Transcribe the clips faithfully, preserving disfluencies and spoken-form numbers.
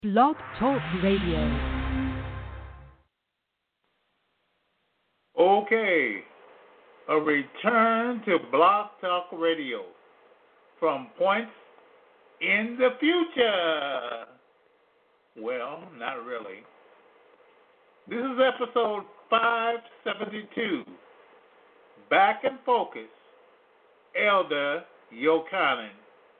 Blog Talk Radio. Okay, a return to Blog Talk Radio from points in the future. Well, not really. This is episode five seventy-two. Back in Focus, Elder Yochanan.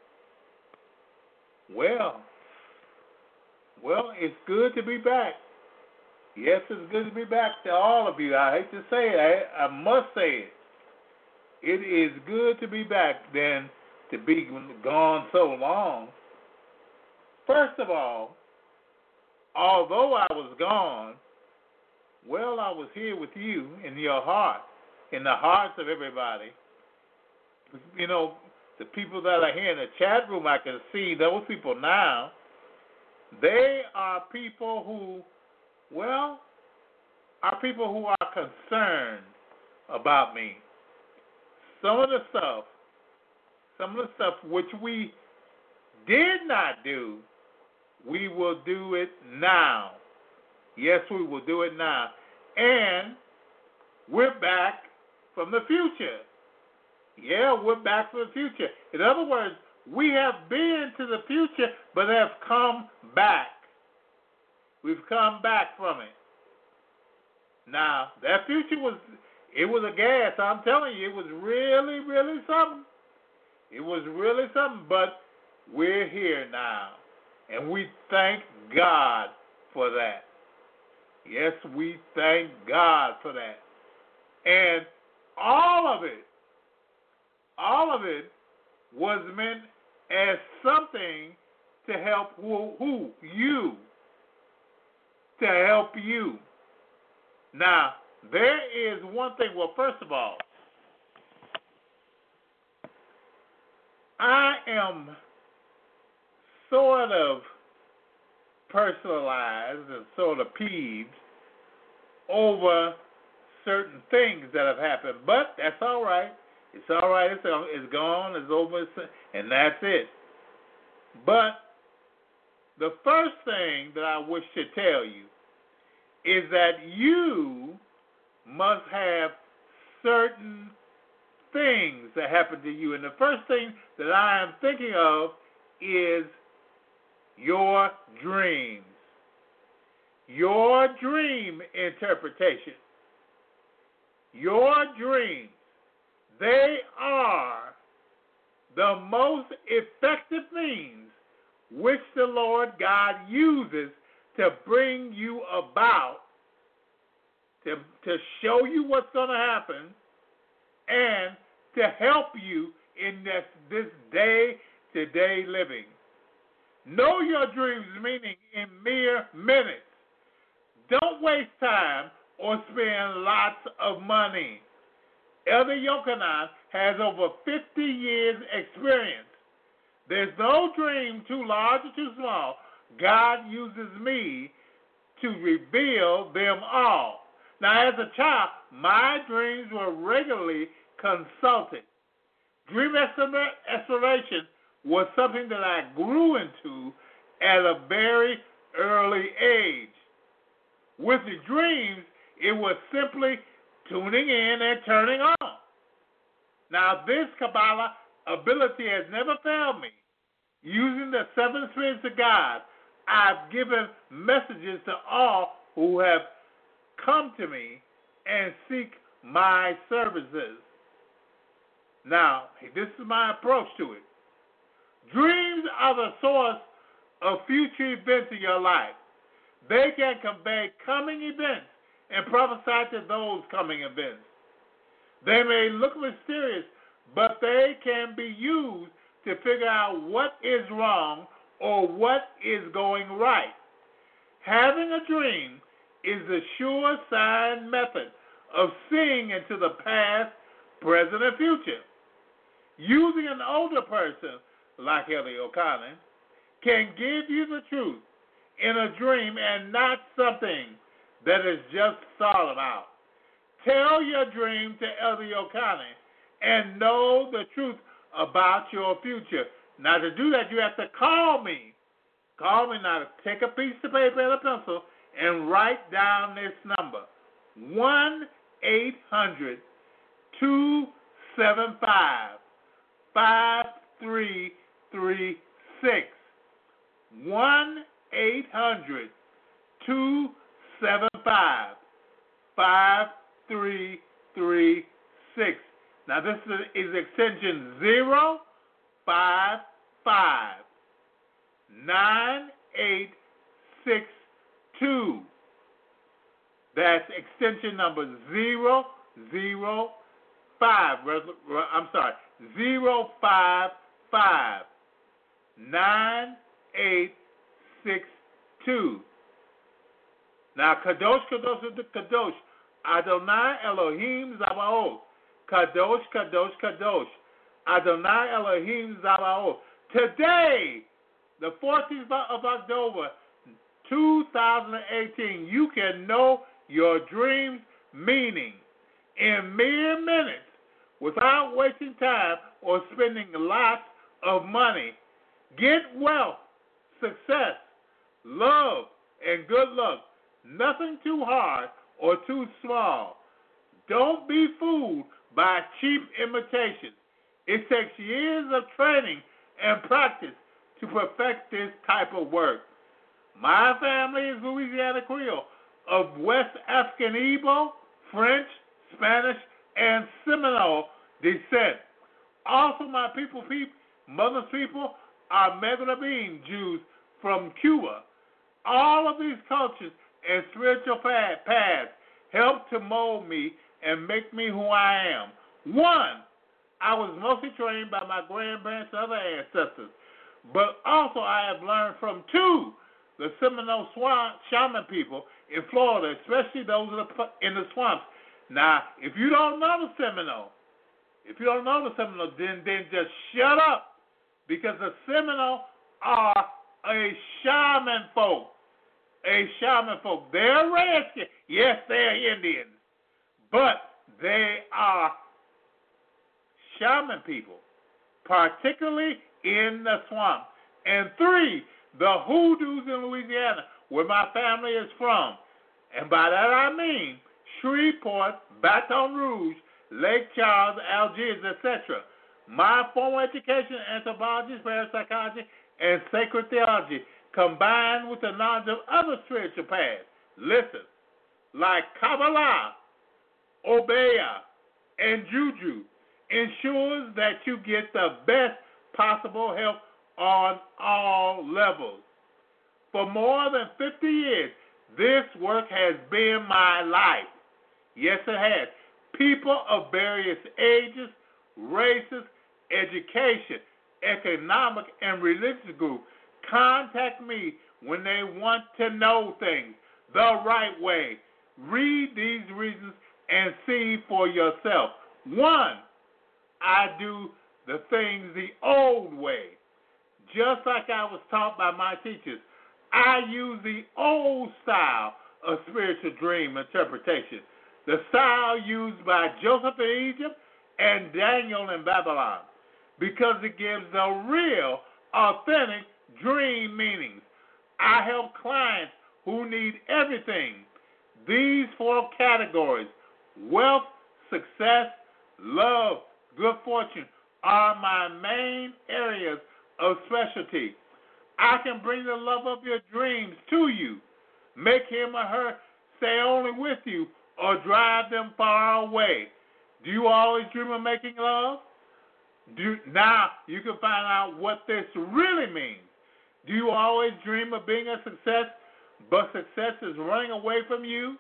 Well, well, it's good to be back. Yes, it's good to be back to all of you. I hate to say it. I, I must say it. It is good to be back than to be gone so long. First of all, although I was gone, well, I was here with you in your heart, in the hearts of everybody. You know, the people that are here in the chat room, I can see those people now. They are people who, well, are people who are concerned about me. Some of the stuff, some of the stuff which we did not do, we will do it now. Yes, we will do it now. And we're back from the future. Yeah, we're back from the future. In other words, we have been to the future, but have come back. We've come back from it. Now, that future was, it was a gas. I'm telling you, it was really, really something. It was really something, but we're here now. And we thank God for that. Yes, we thank God for that. And all of it, all of it was meant as something to help who, who? You. To help you. Now, there is one thing. Well, first of all, I am sort of personalized and sort of peeved over certain things that have happened, but that's all right. It's all right. It's, it's gone. It's over, and that's it. But the first thing that I wish to tell you is that you must have certain things that happen to you. And the first thing that I am thinking of is your dreams. Your dream interpretation. Your dreams. They are the most effective means which the Lord God uses to bring you about, to, to show you what's going to happen, and to help you in this, this day-to-day living. Know your dreams, meaning in mere minutes. Don't waste time or spend lots of money. Elder Yochanan has over fifty years experience. There's no dream too large or too small. God uses me to reveal them all. Now, as a child, my dreams were regularly consulted. Dream exploration was something that I grew into at a very early age. With the dreams, it was simply tuning in and turning on. Now, this Kabbalah ability has never failed me. Using the seven spirits of God, I've given messages to all who have come to me and seek my services. Now, this is my approach to it. Dreams are the source of future events in your life. They can convey coming events and prophesy to those coming events. They may look mysterious, but they can be used to figure out what is wrong or what is going right. Having a dream is the sure sign method of seeing into the past, present, and future. Using an older person, like Elder Yochanan, can give you the truth in a dream and not something that is just thought about. Tell your dream to Elder Yochanan and know the truth about your future. Now, to do that, you have to call me. Call me now. Take a piece of paper and a pencil and write down this number. one eight hundred two seven five five three three six. one eight hundred two seven five five three three six. Now this is, is extension zero five five nine eight six two. That's extension number zero zero five. I'm sorry, zero five five nine eight six two. Now, Kadosh, Kadosh, Kadosh, Adonai Elohim Zabaoth. Kadosh, Kadosh, Kadosh, Adonai Elohim Zabaoth. Today, the fourteenth of October, two thousand eighteen, you can know your dream's meaning in mere minutes without wasting time or spending lots of money. Get wealth, success, love, and good luck. Nothing too hard or too small. Don't be fooled by cheap imitations. It takes years of training and practice to perfect this type of work. My family is Louisiana Creole of West African Igbo, French, Spanish, and Seminole descent. Also, my people, people mother's people are Maghrebin Jews from Cuba. All of these cultures and spiritual paths help to mold me and make me who I am. One, I was mostly trained by my grandparents and other ancestors, but also I have learned from two, the Seminole swamp shaman people in Florida, especially those in the swamps. Now, if you don't know the Seminole, if you don't know the Seminole, then, then just shut up, because the Seminole are a shaman folk. A shaman folk. They're Redskins. Yes, they're Indians. But they are shaman people, particularly in the swamp. And three, the hoodoos in Louisiana, where my family is from. And by that I mean Shreveport, Baton Rouge, Lake Charles, Algiers, et cetera. My formal education in anthropology, parapsychology, and sacred theology, combined with the knowledge of other spiritual paths, listen, like Kabbalah, Obeah, and Juju, ensures that you get the best possible help on all levels. For more than fifty years, this work has been my life. Yes, it has. People of various ages, races, education, economic, and religious groups contact me when they want to know things the right way. Read these reasons and see for yourself. One, I do the things the old way. Just like I was taught by my teachers, I use the old style of spiritual dream interpretation, the style used by Joseph in Egypt and Daniel in Babylon, because it gives the real, authentic dream meanings. I help clients who need everything. These four categories, wealth, success, love, good fortune, are my main areas of specialty. I can bring the love of your dreams to you, make him or her stay only with you, or drive them far away. Do you always dream of making love? Do, now you can find out what this really means. Do you always dream of being a success, but success is running away from you?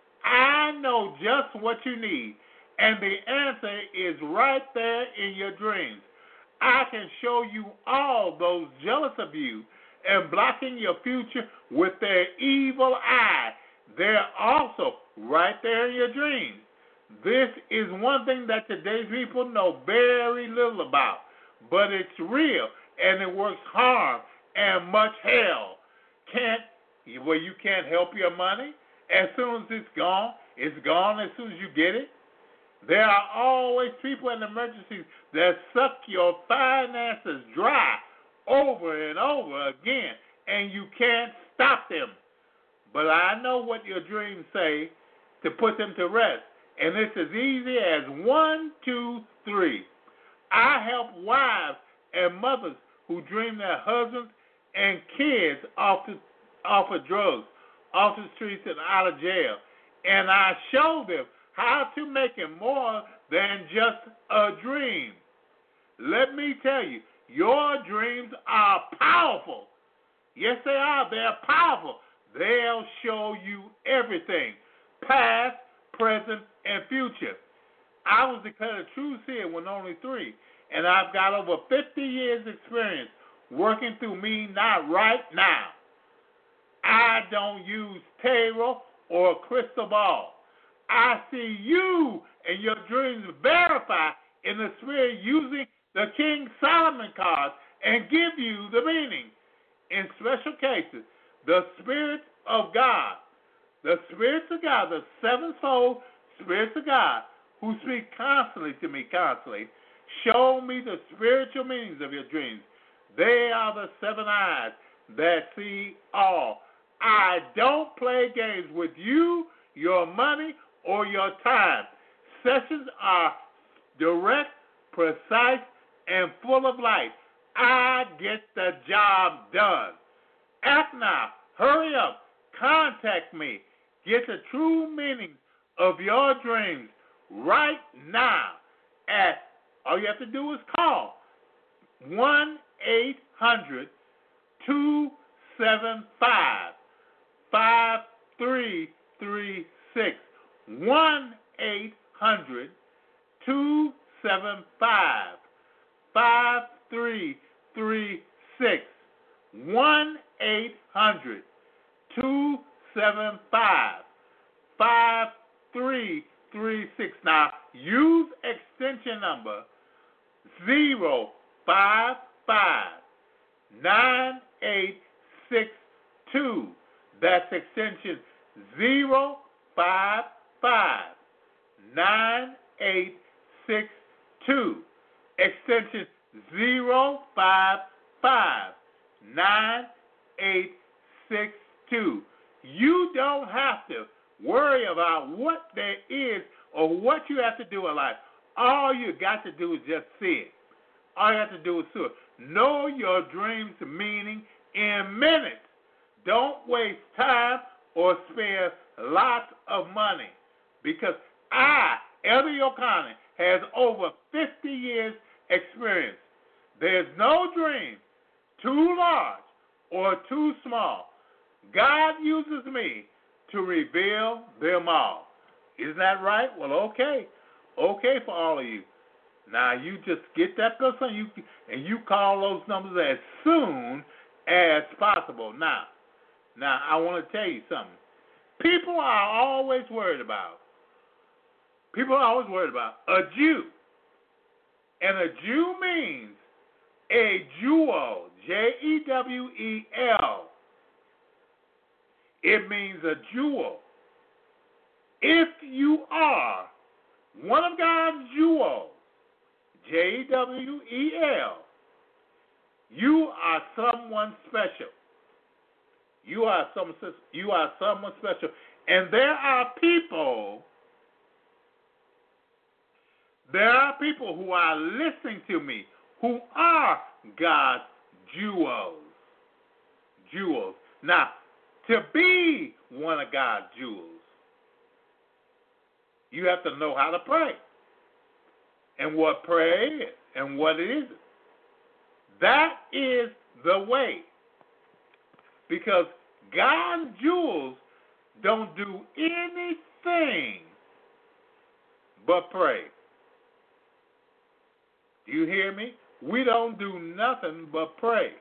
I know just what you need, and the answer is right there in your dreams. I can show you all those jealous of you and blocking your future with their evil eye. They're also right there in your dreams. This is one thing that today's people know very little about, but it's real, and it works harm and much hell. Can't, well, you can't help your money. As soon as it's gone, it's gone as soon as you get it. There are always people in emergencies that suck your finances dry over and over again, and you can't stop them. But I know what your dreams say to put them to rest. And it's as easy as one, two, three. I help wives and mothers who dream their husbands and kids off, the, off of drugs, off the streets and out of jail. And I show them how to make it more than just a dream. Let me tell you, your dreams are powerful. Yes, they are. They're powerful. They'll show you everything, past, present, and future. I was declared a true seer when only three, and I've got over fifty years experience working through me not right now. I don't use tarot or crystal ball. I see you and your dreams verified in the spirit using the King Solomon cards and give you the meaning. In special cases, the Spirit of God, the spirits of God, the sevenfold spirits of God, who speak constantly to me, constantly, show me the spiritual meanings of your dreams. They are the seven eyes that see all. I don't play games with you, your money, or your time. Sessions are direct, precise, and full of light. I get the job done. Act now. Hurry up. Contact me. Get the true meaning of your dreams right now. At all you have to do is call one eight hundred two seven five five three three six. one eight hundred two seven five five three three six. one eight hundred two seven five five three three six. Now, use extension number zero five five nine eight six two. That's extension zero five five nine eight six two. Extension zero five five nine eight six two. You don't have to worry about what there is or what you have to do in life. All you got to do is just see it. All you have to do is see it. Know your dreams' meaning in minutes. Don't waste time or spend lots of money, because I, Elder O'Connor, has over fifty years experience. There's no dream too large or too small. God uses me to reveal them all. Isn't that right? Well, okay. Okay for all of you. Now, you just get that person you, and you call those numbers as soon as possible. Now, now I want to tell you something. People are always worried about, people are always worried about a Jew. And a Jew means a jewel, J E W E L. It means a jewel. If you are one of God's jewels, J E W E L, you are someone special. You are some, you are someone special. And there are people, there are people who are listening to me who are God's jewels. Jewels. Now, to be one of God's jewels, you have to know how to pray and what prayer is and what it isn't. That is the way. Because God's jewels don't do anything but pray. Do you hear me? We don't do nothing but pray.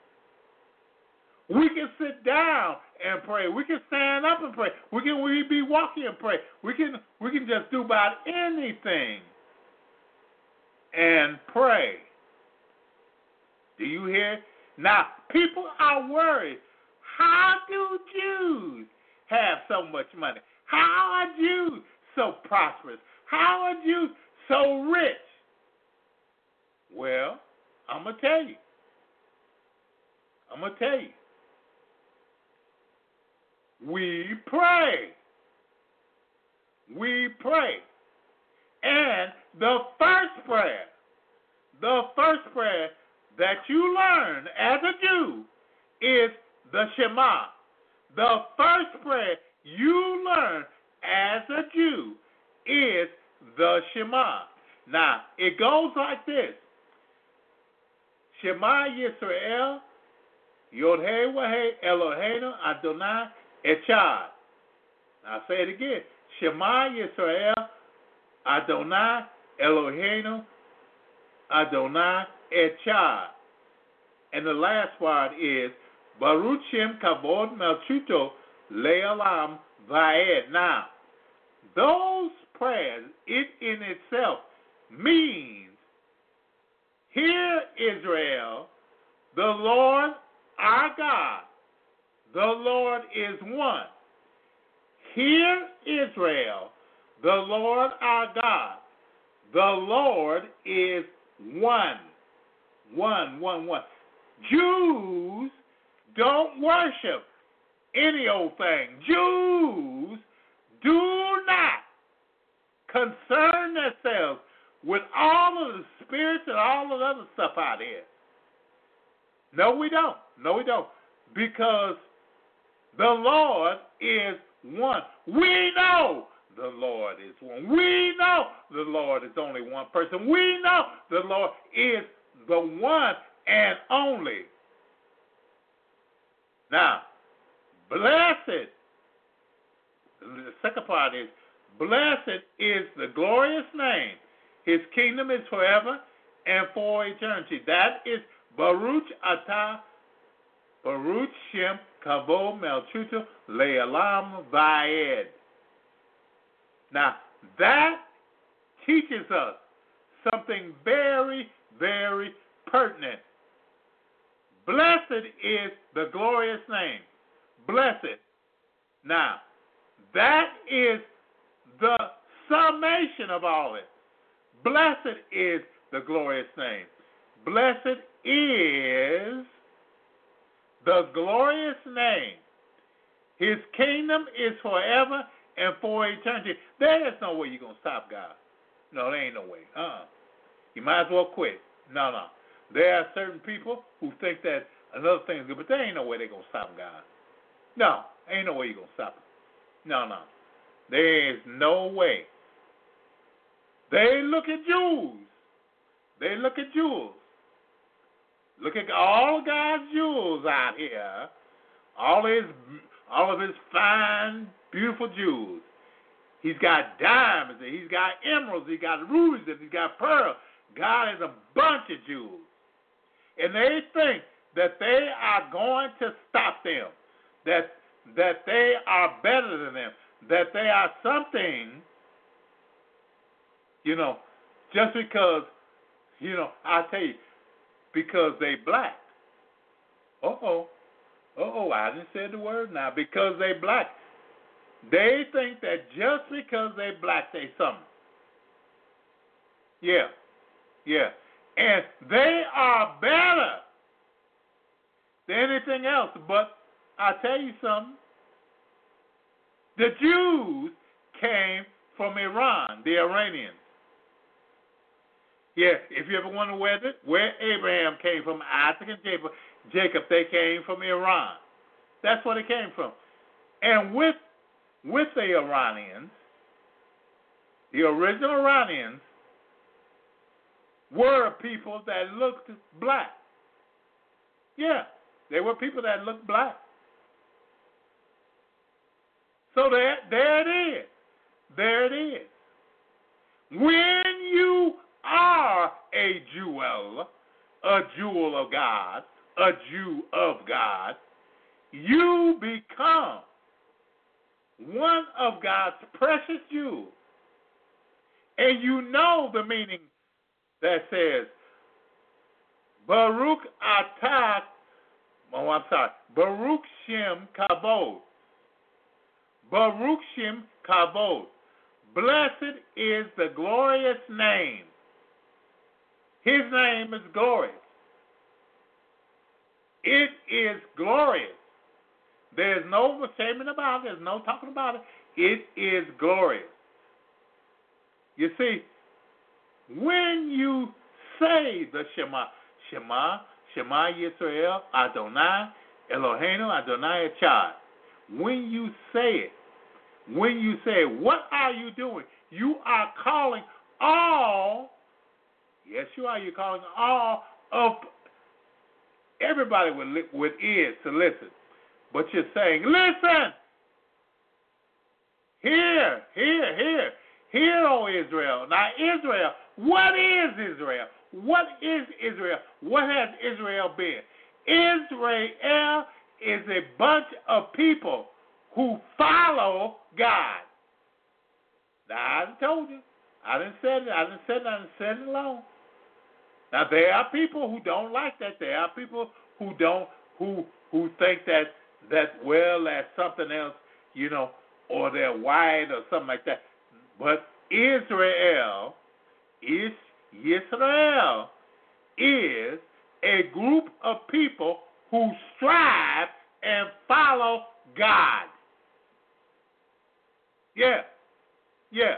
We can sit down and pray. We can stand up and pray. We can we be walking and pray. We can we can just do about anything and pray. Do you hear? Now, people are worried. How do Jews have so much money? How are Jews so prosperous? How are Jews so rich? Well, I'm going to tell you. I'm going to tell you. we pray. We pray. And the first prayer, the first prayer that you learn as a Jew is the Shema. The first prayer you learn as a Jew is the Shema. Now, it goes like this. Shema Yisrael, Yod-Heh Wah-Heh, Eloheinu Adonai Echad. I'll say it again. Shema Yisrael, Adonai Eloheinu Adonai Echad. And the last part is Baruch Shem Kavod Melchuto Le'olam Va'ed. Now, those prayers, it in itself means, hear Israel, the Lord our God, the Lord is one. Hear Israel, the Lord our God, the Lord is one. One, one, one. Jews don't worship any old thing. Jews do not concern themselves with all of the spirits and all of the other stuff out here. No, we don't. No, we don't. Because the Lord is one. We know the Lord is one. We know the Lord is only one person. We know the Lord is the one and only. Now, blessed, the second part is, blessed is the glorious name. His kingdom is forever and for eternity. That is Baruch Atah, Baruch Shem Kavod Melchuto Le'olam Va'ed. Now, that teaches us something very, very pertinent. Blessed is the glorious name. Blessed. Now, that is the summation of all it. Blessed is the glorious name. Blessed is the glorious name. His kingdom is forever and for eternity. There is no way you're going to stop God. No, there ain't no way. Uh-uh. You might as well quit. No, no. There are certain people who think that another thing is good, but there ain't no way they're going to stop God. No, ain't no way you're going to stop him. No, no. There is no way. They look at Jews. They look at jewels. Look at all God's jewels out here. All his, all of his fine, beautiful jewels. He's got diamonds, and he's got emeralds, he's got rubies, and he's got pearls. God has a bunch of jewels. And they think that they are going to stop them, that that they are better than them, that they are something, you know, just because, you know, I tell you, because they black. Uh-oh. Uh-oh, I didn't say the word now. Because they black. They think that just because they black, they something. Yeah. Yeah. And they are better than anything else. But I tell you something. The Jews came from Iran, the Iranians. Yeah, if you ever wonder where, the, where Abraham came from, Isaac and Jacob, Jacob, they came from Iran. That's where they came from. And with with the Iranians, the original Iranians were people that looked black. Yeah, they were people that looked black. So there, there it is. There it is. When you are a jewel, a jewel of God, a Jew of God, you become one of God's precious jewels. And you know the meaning that says, Baruch Atah, oh, I'm sorry, Baruch Shem Kavod. Baruch Shem Kavod. Blessed is the glorious name. His name is glorious. It is glorious. There's no shaming about it. There's no talking about it. It is glorious. You see, when you say the Shema, Shema, Shema Yisrael, Adonai, Eloheinu, Adonai Echad. When you say it, when you say it, what are you doing? You are calling all, yes you are, you're calling all of everybody with, with ears to listen. But you're saying, listen, hear, hear, hear, hear, O Israel. Now Israel, what is Israel? What is Israel? What has Israel been? Israel is a bunch of people who follow God. Now, I done told you. I didn't say it. I didn't say it. I didn't say it alone. Now, there are people who don't like that. There are people who don't, who who think that, that well, that's something else, you know, or they're white or something like that. But Israel is, Yisrael is a group of people who strive and follow God. Yeah, yeah.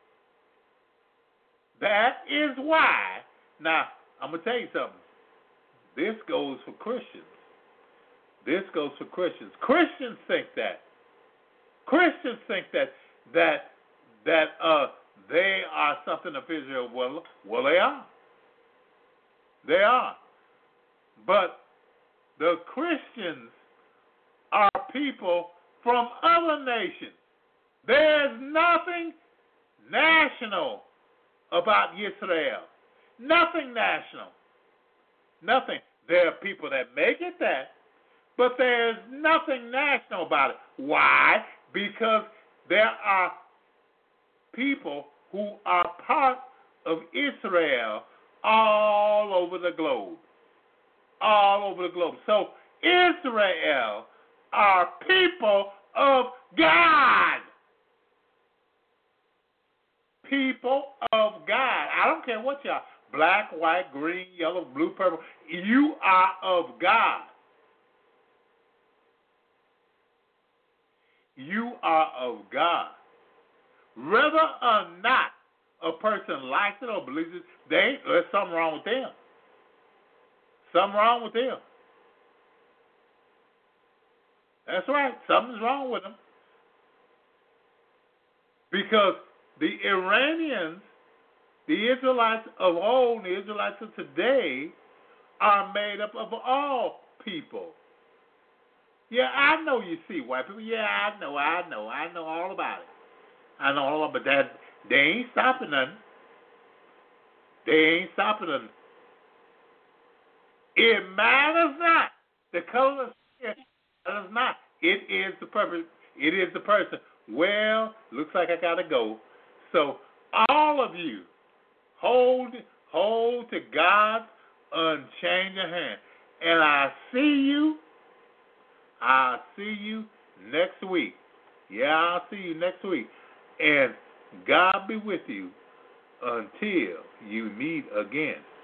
That is why. Now, I'm going to tell you something. This goes for Christians. This goes for Christians. Christians think that. Christians think that that that uh they are something of Israel. Well, well, they are. They are. But the Christians are people from other nations. There's nothing national about Israel. Nothing national. Nothing. There are people that make it that, but there's nothing national about it. Why? Because there are people who are part of Israel all over the globe. All over the globe. So Israel are people of God. People of God. I don't care what you are. Black, white, green, yellow, blue, purple. You are of God. You are of God. Whether or not a person likes it or believes it, they ain't, there's something wrong with them. Something wrong with them. That's right. Something's wrong with them. Because the Iranians, the Israelites of old, the Israelites of today, are made up of all people. Yeah, I know you see white people. Yeah, I know, I know, I know all about it. I know all about that. They ain't stopping nothing. They ain't stopping nothing. It matters not. The color of skin matters not. It is the purpose. It is the person. Well, looks like I gotta go. So all of you, hold hold to God's unchanging hand. And I see you. I'll see you next week. Yeah, I'll see you next week. And God be with you until you meet again.